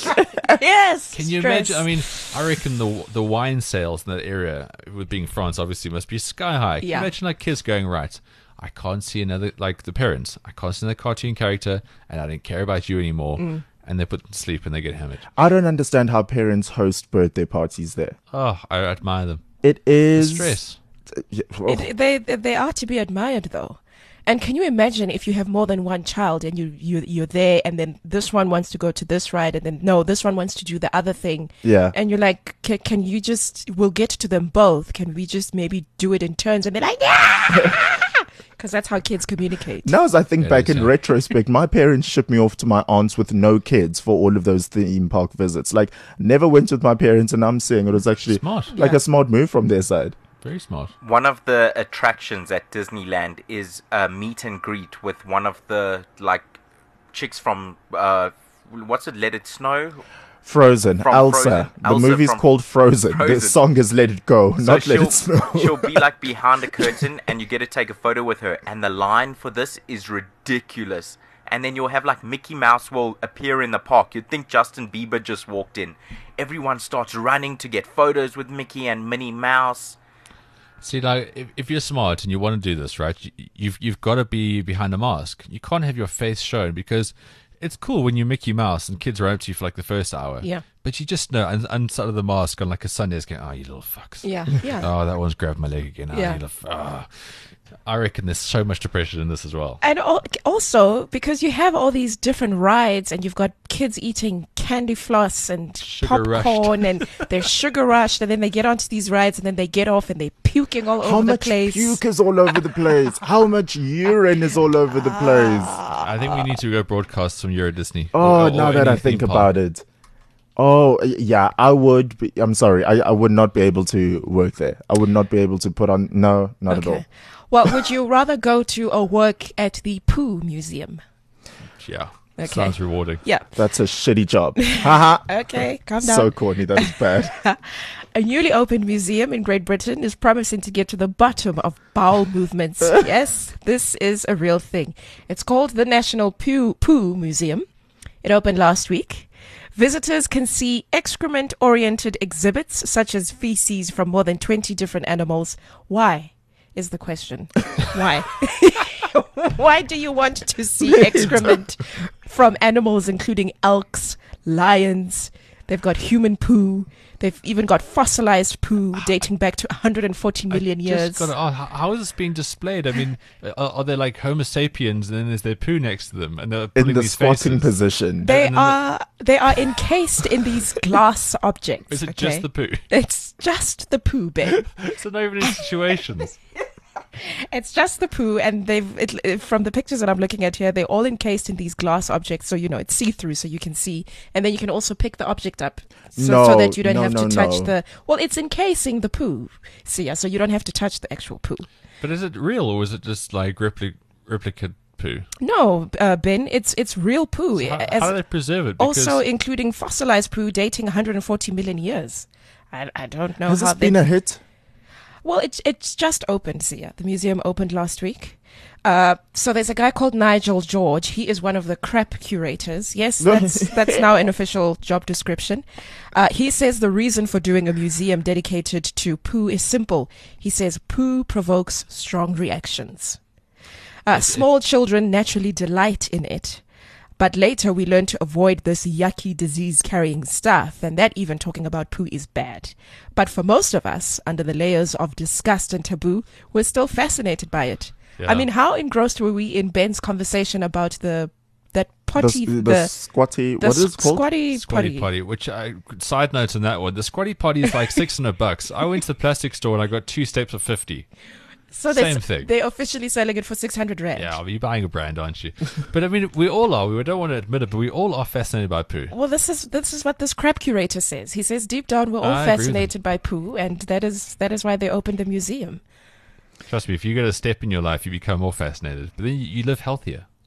Yes. Can you stress. imagine? I mean, I reckon the the wine sales in that area, with being France, obviously must be sky high. Can Yeah. you imagine like kids going, right, I can't see another, like the parents, I can't see another cartoon character, and I don't care about you anymore. Mm. And they put them to sleep and they get hammered. I don't understand how parents host birthday parties there. Oh, I admire them. It The is stress. Yeah, oh. It, they they are to be admired, though. And can you imagine if you have more than one child and you, you, you're there and then this one wants to go to this ride and then, no, this one wants to do the other thing. Yeah. And you're like, can, can you just, we'll get to them both. Can we just maybe do it in turns? And they're like, yeah! Because that's how kids communicate. Now, as I think It back is, in yeah. retrospect, my parents shipped me off to my aunts with no kids for all of those theme park visits. Like, never went with my parents, and I'm saying it was actually Smart. like Yeah. a smart move from their side. Very smart. One of the attractions at Disneyland is a meet and greet with one of the like chicks from uh, what's it? Let It Snow. Frozen, From Elsa. Frozen. The Elsa movie's from called Frozen. The Frozen. song is Let It Go, So not Let she'll- It Snow. She'll be like behind a curtain, and you get to take a photo with her. And the line for this is ridiculous. And then you'll have like Mickey Mouse will appear in the park. You'd think Justin Bieber just walked in. Everyone starts running to get photos with Mickey and Minnie Mouse. See, like, if, if you're smart and you want to do this, right, you, you've you've got to be behind a mask. You can't have your face shown because it's cool when you're Mickey Mouse and kids are up to you for like the first hour. Yeah. But you just know, un- inside of the mask on like a Sunday, it's going, oh, you little fucks. Yeah, yeah. Oh, that one's grabbed my leg again. Oh, Yeah. you little f- ah. I reckon there's so much depression in this as well. And al- also, because you have all these different rides and you've got kids eating candy floss and Sugar rushed. popcorn and they're sugar rushed and then they get onto these rides and then they get off and they're puking all How over the much place. puke is all over the place? How much urine is all over the place? I think we need to go broadcast some Euro Disney. Oh, Or- or now that any I think theme about park. it. Oh, yeah, I would be, I'm sorry, I, I would not be able to work there. I would not be able to put on, no, not at all. Okay. Well, would you rather go to or work at the Pooh Museum? Yeah. Okay. Sounds rewarding. Yeah. That's a shitty job. Haha. Okay, calm down. So corny, that is bad. A newly opened museum in Great Britain is promising to get to the bottom of bowel movements. Yes, this is a real thing. It's called the National Poo, Poo Museum. It opened last week. Visitors can see excrement-oriented exhibits such as feces from more than twenty different animals. Why is the question. Why? Why do you want to see excrement from animals including elks, lions? They've got human poo. They've even got fossilized poo dating back to one hundred forty million I years. Just gotta ask, how- how is this being displayed? I mean, are, are they like Homo sapiens and then there's their poo next to them and they're In pulling the these squatting faces? position. They and then the- are they are encased in these glass objects. Is it okay? just the poo? It's just the poo, babe. So not even in situations. It's just the poo, and they've it, it- from the pictures that I'm looking at here, they're all encased in these glass objects, so you know it's see-through, so you can see, and then you can also pick the object up, so, No, so that you don't no, have no, to touch no. the. Well, it's encasing the poo, so yeah, so you don't have to touch the actual poo. But is it real or is it just like repli- replicate poo? No, uh, Ben, it's it's real poo. So how, as- how do they preserve it? Because also including fossilized poo dating one hundred forty million years. I, I don't know Has how this they. been a hit? Well, it's it's just opened, Sia. The museum opened last week. Uh, so there's a guy called Nigel George. He is one of the crap curators. Yes, that's that's now an official job description. Uh, he says the reason for doing a museum dedicated to poo is simple. He says poo provokes strong reactions. Uh, small children naturally delight in it. But later we learn to avoid this yucky disease-carrying stuff, and that even talking about poo is bad. But for most of us, under the layers of disgust and taboo, we're still fascinated by it. Yeah. I mean, how engrossed were we in Ben's conversation about the that potty, the, the, the, squatty, the what is it called? squatty, Squatty potty? potty, which I, side note on that one, the squatty potty is like six hundred bucks. I went to the plastic store and I got two steps of fifty. So Same they're, thing. they're officially selling it for six hundred rand. Yeah, well, you're buying a brand, aren't you? But I mean, we all are. We don't want to admit it, but we all are fascinated by poo. Well, this is this is what this crap curator says. He says deep down we're all I agree with fascinated by poo, and that is that is why they opened the museum. Trust me, if you get a step in your life, you become more fascinated. But then you, you live healthier.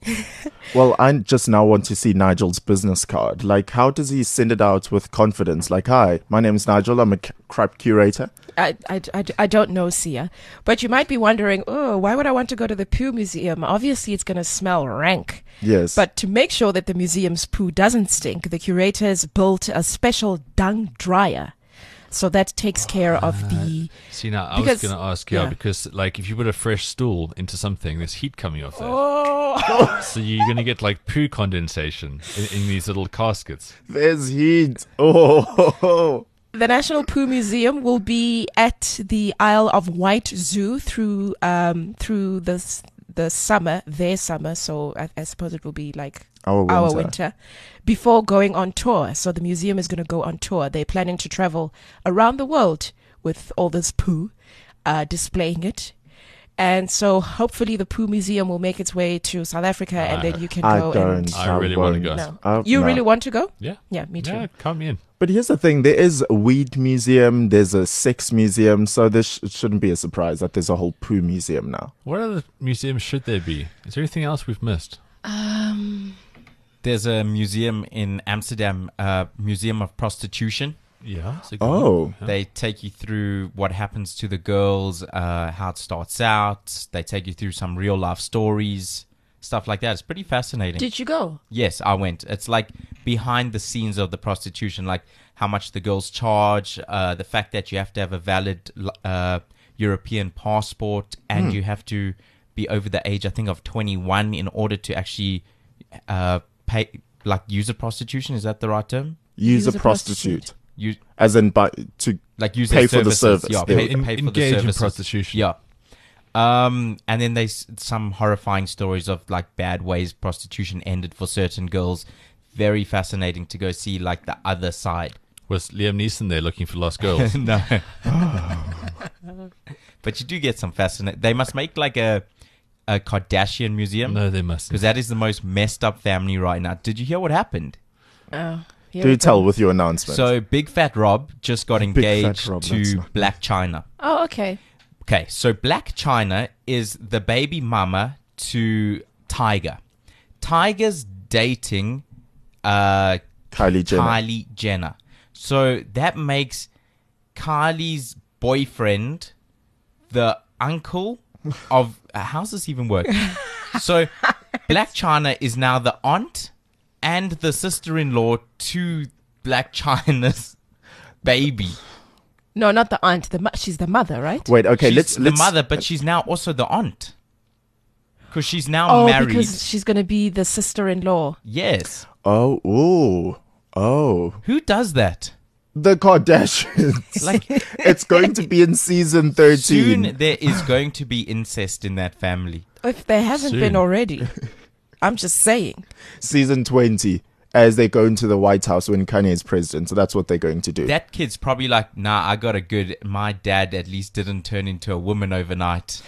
Well, I just now want to see Nigel's business card. Like, how does he send it out with confidence? Like, hi, my name is Nigel. I'm a c- crap curator. I, I, I, I don't know, Sia. But you might be wondering, oh, why would I want to go to the poo museum? Obviously, it's going to smell rank. Yes. But to make sure that the museum's poo doesn't stink, the curators built a special dung dryer. So that takes care of the... See, now, I because- was going to ask, yeah, yeah. because, like, if you put a fresh stool into something, there's heat coming off there. Oh, So you're going to get, like, poo condensation in, in these little caskets. There's heat. Oh. the National Poo Museum will be at the Isle of Wight Zoo through um through the s- the summer, their summer. So I, I suppose it will be like Our winter. our winter before going on tour. So the museum is going to go on tour. They're planning to travel around the world with all this poo, uh, displaying it. And so hopefully the Poo Museum will make its way to South Africa, and then you can I go don't. and... I really wanna won't. go. No. Uh, You no. really want to go? Yeah. Yeah, me too. Yeah, count me in. But here's the thing: there is a weed museum, there's a sex museum, so this sh- it shouldn't be a surprise that there's a whole poo museum now. What other museums should there be? Is there anything else we've missed? Um, There's a museum in Amsterdam, uh, Museum of Prostitution. Yeah. it's a good Oh. one. Yeah. They take you through what happens to the girls, uh, how it starts out. They take you through some real life stories, stuff like that. It's pretty fascinating. did you go? Yes, I went. It's like behind the scenes of the prostitution, like how much the girls charge, uh, the fact that you have to have a valid uh, European passport, and you have to be over the age, I think, of twenty-one in order to actually uh, pay, like use a prostitution. Is that the right term? Use, Use a a prostitute, prostitute. You as in by, to like use Pay their for the services. service. Yeah, There pay, we go. pay for Engage the in services. prostitution. Yeah. Um, and then there's some horrifying stories of like bad ways prostitution ended for certain girls. Very fascinating to go see like the other side. Was Liam Neeson there looking for lost girls? No. But you do get some fascinating. They must make like a a Kardashian museum No, they mustn't. because that is the most messed up family right now. Did you hear what happened? Oh, here do we go. tell with your announcement. So Big Fat Rob just got Big Fat engaged Rob, that's to not- Black China. Oh, okay. Okay, so Black China is the baby mama to Tiger. Tiger's dating uh, Kylie Jenner. Kylie Jenner. So that makes Kylie's boyfriend the uncle of... Uh, how's this even work? So Black China is now the aunt and the sister-in-law to Black China's baby. No, not the aunt. The mo- she's the mother, right? Wait, okay, She's let's the let's mother, but she's now also the aunt. Because she's now Oh, married. because she's going to be the sister-in-law. Yes. Oh, ooh, oh, Who does that? the Kardashians. Like, It's going to be in season thirteen. soon there is going to be incest in that family. If there hasn't been Soon. already. I'm just saying. Season twenty, as they go into the White House when Kanye is president. So that's what they're going to do. That kid's probably like, nah, I got a good. My dad at least didn't turn into a woman overnight.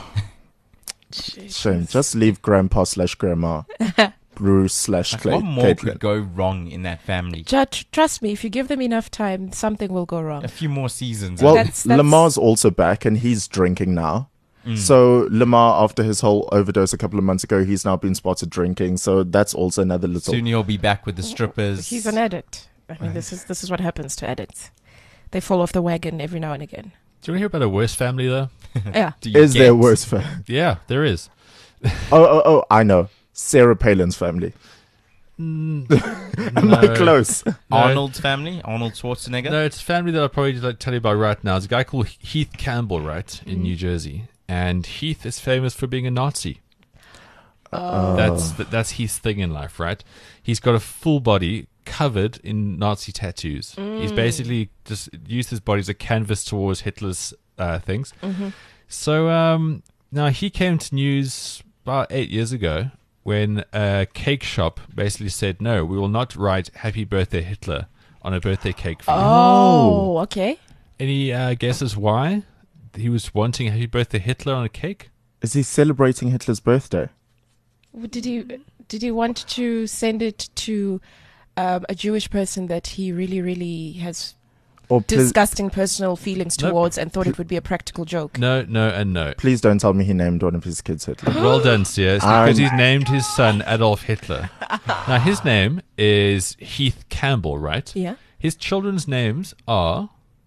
Shame. Just leave grandpa slash grandma, Bruce slash Like, Clay. what more Caitlyn. could go wrong in that family? Judge, trust me, if you give them enough time, something will go wrong. A few more seasons. Well, That's- that's- Lamar's also back and he's drinking now. Mm. So Lamar, after his whole overdose a couple of months ago, he's now been spotted drinking. So that's also another little. Soon he'll be back with the strippers. He's an addict. I mean, this is this is what happens to addicts. They fall off the wagon every now and again. Do you want to hear about a worse family, though? Yeah. Do you Is there get- worse fan? Yeah, there is. Oh, oh, oh! I know. Sarah Palin's family. Am I No. close? Arnold's family? Arnold Schwarzenegger? No, it's a family that I'll probably like, tell you about right now. It's a guy called Heath Campbell, right, in New Jersey. And Heath is famous for being a Nazi. That's th- that's his thing in life, right? He's got a full body covered in Nazi tattoos. He's basically just used his body as a canvas towards Hitler's uh, things. So um, now he came to news about eight years ago when a cake shop basically said, no, we will not write Happy Birthday Hitler on a birthday cake for you. Oh, okay. Any uh, guesses why he was wanting Happy Birthday Hitler on a cake? Is he celebrating Hitler's birthday? Did he did he want to send it to um, a Jewish person that he really, really has Or please, disgusting personal feelings Nope. towards and thought it would be a practical joke. No, no, and no. please don't tell me he named one of his kids Hitler. Well done, Sia. It's I'm- because he's named his son Adolf Hitler. Now, his name is Heath Campbell, right? Yeah. His children's names are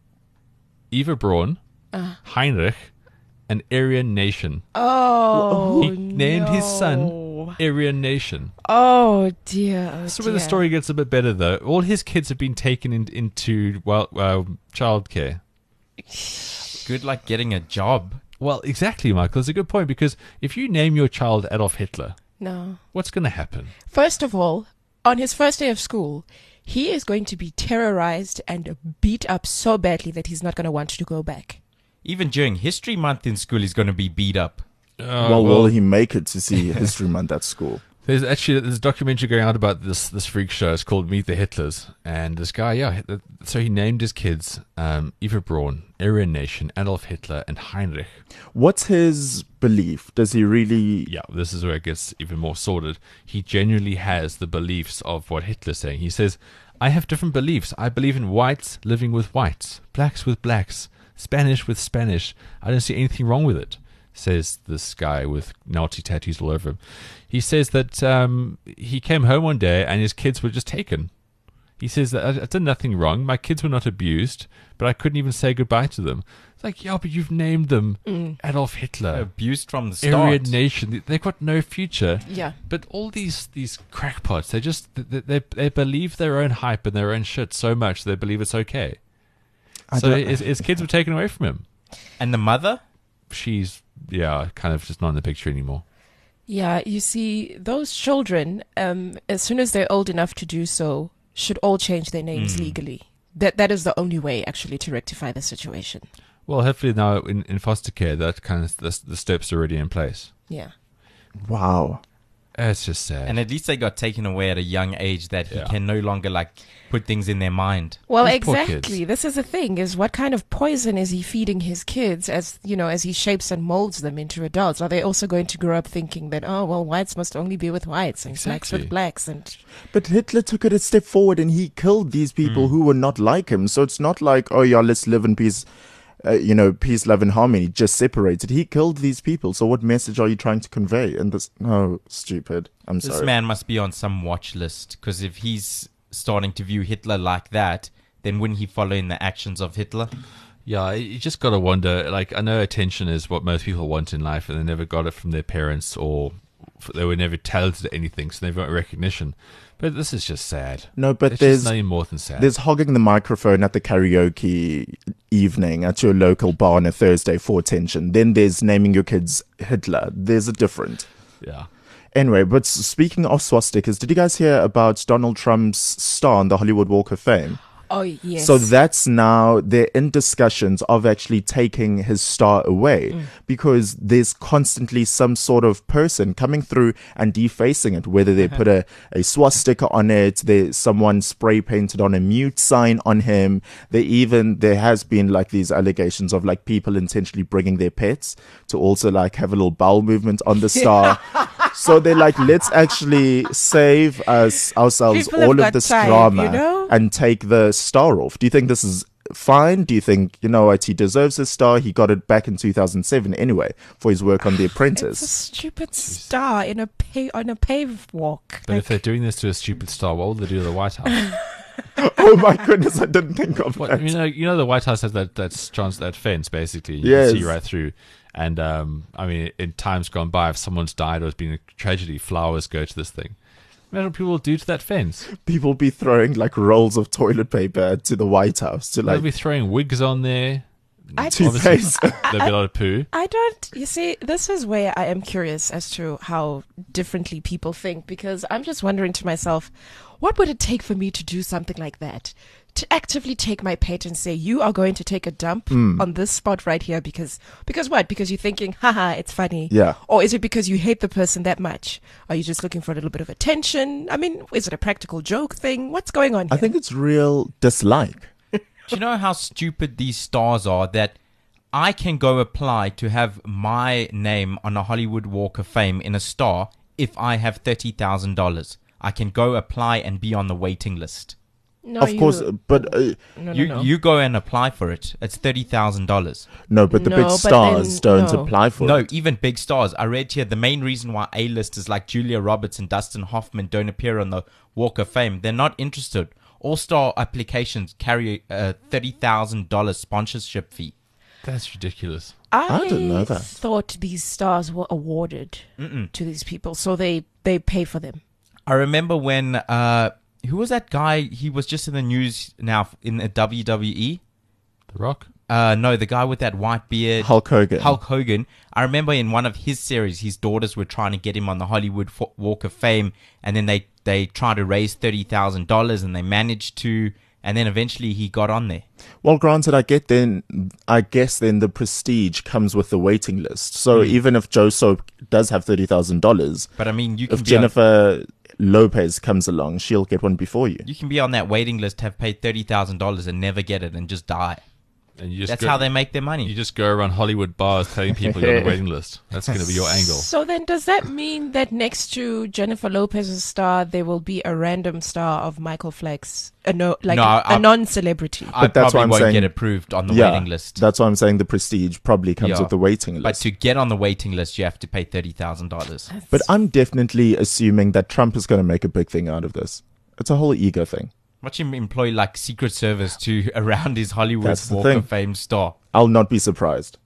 Eva Braun, Uh. Heinrich, and Aryan Nation. Oh, He named his son no. Aryan Nation. Oh dear. Oh, So where the dear. story gets a bit better, though, all his kids have been taken in, into well, uh, childcare. Good like getting a job. Well, exactly, Michael. It's a good point because if you name your child Adolf Hitler, No. what's going to happen? First of all, on his first day of school, he is going to be terrorized and beat up so badly that he's not going to want to go back. Even during History Month in school, he's going to be beat up. Uh, well, will he make it to see History Month at school? There's actually there's a documentary going out about this this freak show. It's called Meet the Hitlers, and this guy, yeah, th- so he named his kids um, Eva Braun, Aryan Nation, Adolf Hitler, and Heinrich. What's his belief? Does he really? Yeah, this is where it gets even more sordid. He genuinely has the beliefs of what Hitler's saying. He says, "I have different beliefs. I believe in whites living with whites, blacks with blacks, Spanish with Spanish. I don't see anything wrong with it," says this guy with Nazi tattoos all over him. He says that um, he came home one day and his kids were just taken. He says that I, I did nothing wrong. My kids were not abused, but I couldn't even say goodbye to them. It's like, yeah, but you've named them Mm. Adolf Hitler, Abused from the start. Aryan Nation. They've got no future. Yeah. But all these these crackpots, they just they, they they believe their own hype and their own shit so much they believe it's okay. I So don't- his, his kids were taken away from him. And the mother? She's yeah, kind of just not in the picture anymore. Yeah, you see, those children, um, as soon as they're old enough to do so, should all change their names Mm. legally. That That is the only way, actually, to rectify the situation. Well, hopefully now in, in foster care, that kind of the, the steps are already in place. Yeah. Wow. It's just sad. And at least they got taken away at a young age that Yeah. he can no longer like put things in their mind. Well, Those poor exactly. kids. This is the thing: is what kind of poison is he feeding his kids as you know, as he shapes and molds them into adults? Are they also going to grow up thinking that oh, well, whites must only be with whites and blacks Exactly. with blacks? And But Hitler took it a step forward and he killed these people who were not like him. So it's not like, oh yeah, let's live in peace, uh, you know, peace, love, and harmony, just separated. He killed these people. So what message are you trying to convey in this? No, stupid. I'm This sorry. man must be on some watch list because if he's starting to view Hitler like that, then wouldn't he follow in the actions of Hitler? Yeah, you just got to wonder. Like, I know attention is what most people want in life, and they never got it from their parents, or f- they were never talented at anything, so they never got recognition. But this is just sad. No, but it's there's just nothing more than sad. there's hogging the microphone at the karaoke evening at your local bar on a Thursday for attention. Then there's naming your kids Hitler. There's a different. Yeah. Anyway, but s- speaking of swastikas, did you guys hear about Donald Trump's star on the Hollywood Walk of Fame? oh yes, So that's now, they're in discussions of actually taking his star away Mm. because there's constantly some sort of person coming through and defacing it, whether they put a, a swastika on it, there's someone spray painted on a mute sign on him. They even, there has been like these allegations of like people intentionally bringing their pets to also like have a little bowel movement on the star. So they're like, let's actually save us ourselves People have all got of this time, drama you know? and take the star off. Do you think this is fine? Do you think, you know what, he deserves his star? He got it back in two thousand seven anyway for his work on The it's a Apprentice. stupid star in a pa- on a pave walk. But if they're doing this to a stupid star, what will they do to the White House? Oh my goodness, I didn't think of What, that. you know, you know, the White House has that that trans that fence basically. You Yes. can see right through. And um, I mean, in times gone by, if someone's died or it's been a tragedy, flowers go to this thing. Imagine what people will do to that fence. People be throwing like rolls of toilet paper to the White House to They'll like be throwing wigs on there. I toothpaste. There'll be a lot of poo. I don't, you see, this is where I am curious as to how differently people think, because I'm just wondering to myself, what would it take for me to do something like that? To actively take my pet and say, you are going to take a dump Mm. on this spot right here because, because what? Because you're thinking, haha, it's funny. Yeah. Or is it because you hate the person that much? Are you just looking for a little bit of attention? I mean, is it a practical joke thing? What's going on here? I think it's real dislike. Do you know how stupid these stars are that I can go apply to have my name on a Hollywood Walk of Fame in a star if I have thirty thousand dollars? I can go apply and be on the waiting list. No, of you, course, but uh, no, no, You no. you go and apply for it. It's thirty thousand dollars. no, but the No, big but stars then- don't no. apply for No, it. even big stars. I read here the main reason why A-listers like Julia Roberts and Dustin Hoffman don't appear on the Walk of Fame. They're not interested. All-star applications carry a thirty thousand dollars sponsorship fee. That's ridiculous. I, I didn't know that. thought these stars were awarded Mm-mm. to these people, so they, they pay for them. I remember when, uh, who was that guy? He was just in the news now in the W W E. The Rock? Uh, no, the guy with that white beard. Hulk Hogan. Hulk Hogan. I remember in one of his series, his daughters were trying to get him on the Hollywood Fo- Walk of Fame, and then they, they tried to raise thirty thousand dollars, and they managed to, and then eventually he got on there. Well, granted, I get then. I guess then the prestige comes with the waiting list. So Mm. even if Joe Soap does have thirty thousand dollars, But I mean, you can if be on, Jennifer Lopez comes along, she'll get one before you. you can be on that waiting list, have paid thirty thousand dollars, and never get it, and just die. And you just That's go, how they make their money. You just go around Hollywood bars telling people you're on the waiting list. That's going to be your angle. So then does that mean that next to Jennifer Lopez's star, there will be a random star of Michael Flex? A no, like No, a, I- a non-celebrity. I But that's probably why I'm won't saying- get approved on the yeah, waiting list. That's why I'm saying the prestige probably comes Yeah. with the waiting But list. to get on the waiting list, you have to pay thirty thousand dollars. But I'm definitely assuming that Trump is going to make a big thing out of this. It's a whole ego thing. Watch him employ like Secret Service to around his Hollywood That's the Walk thing. of Fame star. I'll not be surprised.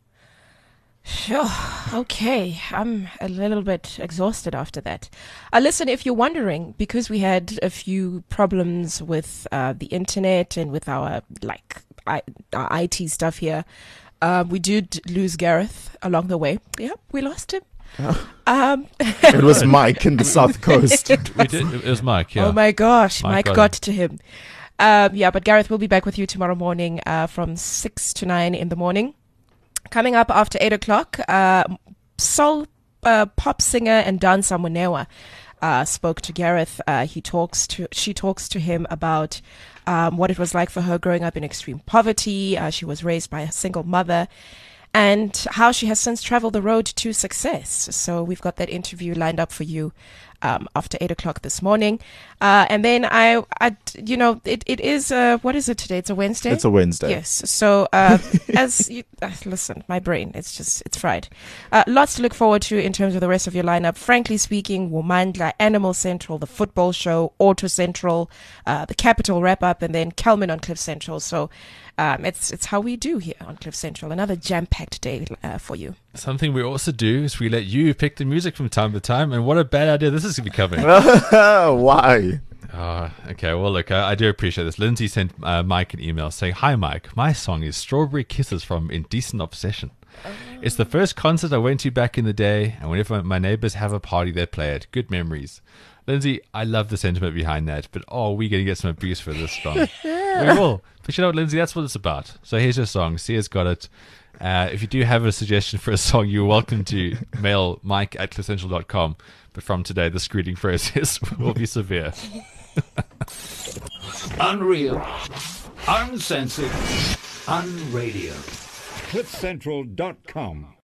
Oh, okay, I'm a little bit exhausted after that. Uh, listen, if you're wondering, because we had a few problems with uh, the internet and with our like I, our I T stuff here, uh, we did lose Gareth along the way. Yeah, we lost him. Um, It was Mike in the South Coast. We did. It was Mike, yeah. Oh my gosh, Mike Mike, got got, him. to him. Um, yeah, but Gareth will be back with you tomorrow morning uh, from six to nine in the morning. Coming up after eight o'clock, uh, soul uh, pop singer and dancer Munewa uh, spoke to Gareth. Uh, he talks to she talks to him about um, what it was like for her growing up in extreme poverty. Uh, she was raised by a single mother, and how she has since traveled the road to success. So we've got that interview lined up for you um, after eight o'clock this morning. Uh, and then I, I, you know, it, it is, uh, what is it today? It's a Wednesday? It's a Wednesday. Yes. So uh, as you, uh, listen, my brain, it's just, it's fried. Uh, lots to look forward to in terms of the rest of your lineup. Frankly speaking, Womandla, Animal Central, the football show, Auto Central, uh, the Capital wrap up, and then Kelman on Cliff Central. So um, it's it's how we do here on Cliff Central. Another jam-packed day uh, for you. Something we also do is we let you pick the music from time to time, and what a bad idea this is becoming. Why? Oh, okay, well, look, I, I do appreciate this. Lindsay sent uh, Mike an email saying, "Hi, Mike. My song is Strawberry Kisses from Indecent Obsession. It's the first concert I went to back in the day, and whenever my neighbors have a party, they play it. Good memories." Lindsay, I love the sentiment behind that, but oh, we're going to get some abuse for this song. We will. But you know what, Lindsay, that's what it's about. So here's your song. Sia's got it. Uh, if you do have a suggestion for a song, you're welcome to mail mike at cliffcentral dot com. But from today, the screening process will be severe. Unreal. Uncensored. Unradio. cliff central dot com